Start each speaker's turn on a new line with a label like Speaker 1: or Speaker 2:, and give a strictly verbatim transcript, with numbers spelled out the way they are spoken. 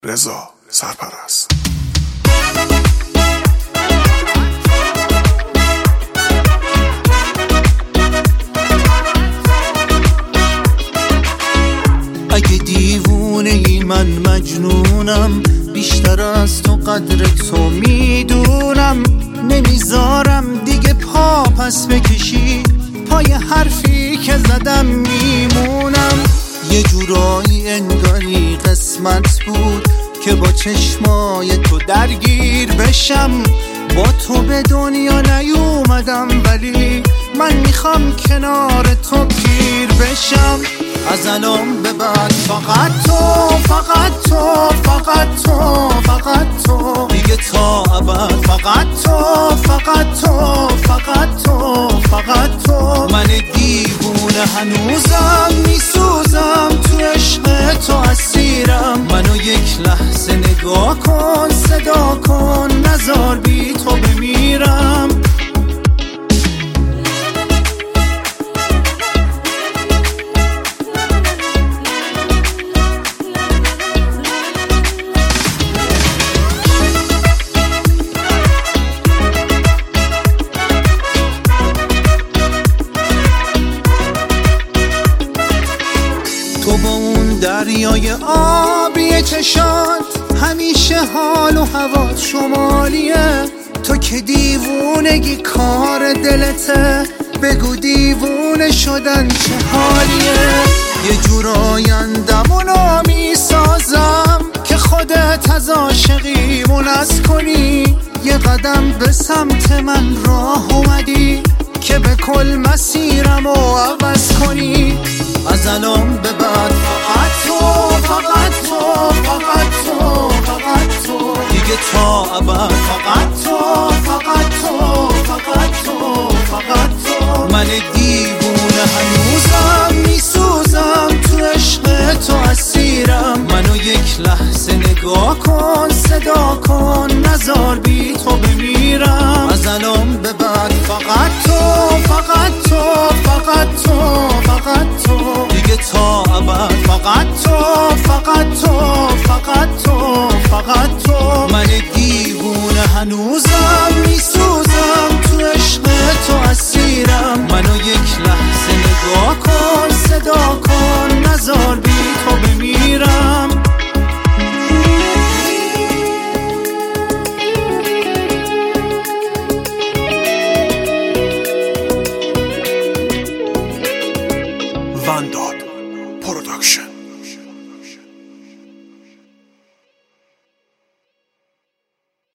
Speaker 1: رضا سرپرست.
Speaker 2: اگه دیوونه ای من مجنونم، بیشتر از تو قدر تو میدونم. نمیذارم دیگه پا پس بکشی، پای حرفی که زدم میمونم. یه جورایی انگاری قسمت بود که با چشمای تو درگیر بشم. با تو به دنیا نیومدم، ولی من میخوام کنار تو پیر بشم. از الان به بعد فقط تو، فقط تو، فقط تو، فقط تو، دیگه تا ابد. فقط تو، فقط تو، فقط تو، فقط تو. من دیوونه هنوزم میسوزم، تو عشق تو اسیرم. منو یک لحظه نگاه کن، صدا کن، نزار بی تو بمیرم. تو با اون دریای آبی چشات، همیشه حال و هوا شمالیه. تو که دیوونگی کار دلته، بگو دیوونه شدن چه حالیه. یه جور آیندمونو میسازم که خودت از عاشقیمون از کنی. یه قدم به سمت من راه اومدی که به کل مسیرمو عوض کنی. از الان به بعد فقط تو، فقط تو، فقط تو، فقط تو، دیگه تا ابد. فقط تو، فقط تو، فقط تو، فقط تو. من دیوونه هنوزم میسوزم، تو عشق تو اسیرم. منو یک لحظه نگاه کن، صدا کن، نزار بی تو بمیرم. از الان به بعد فقط تو، فقط تو، فقط تو، فقط تو، دیگه تا ابد. فقط تو، فقط تو، فقط تو، فقط تو. من دیوونه هنوز